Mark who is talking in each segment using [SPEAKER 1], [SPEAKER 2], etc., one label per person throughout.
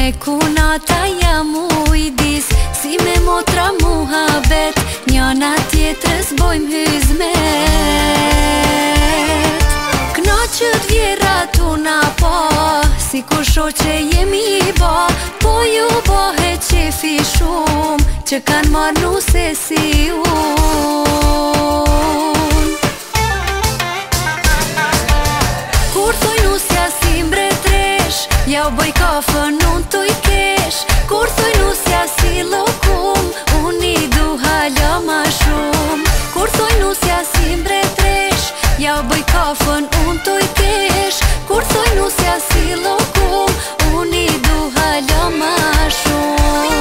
[SPEAKER 1] me kunata jam ujdis, si me motra muhabet, njana tjetrës bojmë hizmet. Knaqët vjera tuna pa, si kur shoqe jemi ba, po ju bahe qefi shumë, që kanë marnu se si unë. Kur thoj nusja si mbretresh, ja u bëj kafën unë t'u i kesh. Kur thoj nusja si lokum, unë i du hala ma shumë. Kur thoj nusja si mbretresh, ja u bëj kafën unë t'u i kesh. Kur thoj nusja si lokum, unë i du hala ma shumë.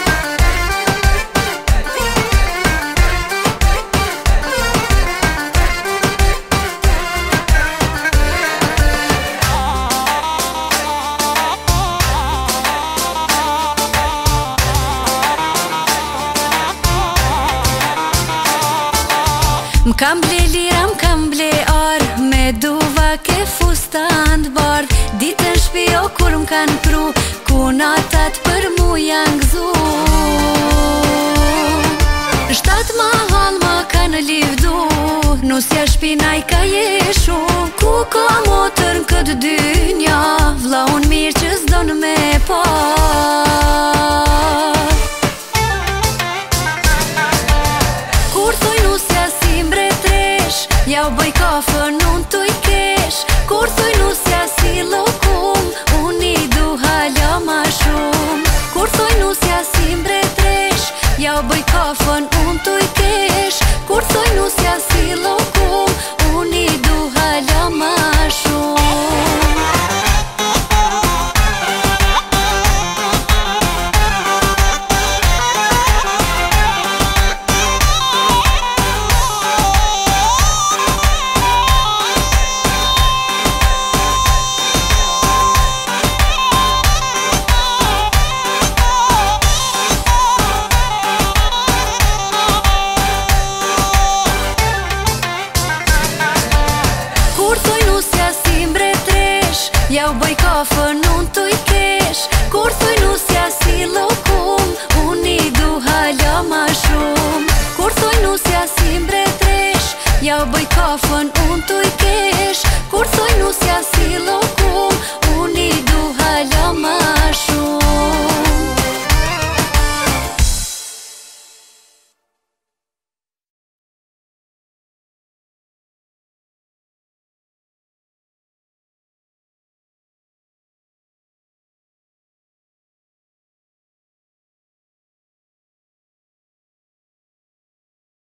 [SPEAKER 1] M'kam ble lira, m'kam ble arë, me duva ke fustan t'bardh. Ditën shpio kur m'kan pru, kunatat për mu janë gzu. 7 mahal ma kanë livdu, nusja shpina i ka jeshu. Ku ka motër n'kët dynja, vla unë mirë që s'don me pa. Kur thoj nusja si mbretresh, ja u bëj kafën unë t'u i kesh. Kur thoj nusja si lokum, unë i du hala ma shumë. Kur thoj nusja si mbretresh, ja u bëj kafën unë t'u i kesh. Kur thoj nusja si lokum, unë i du hala ma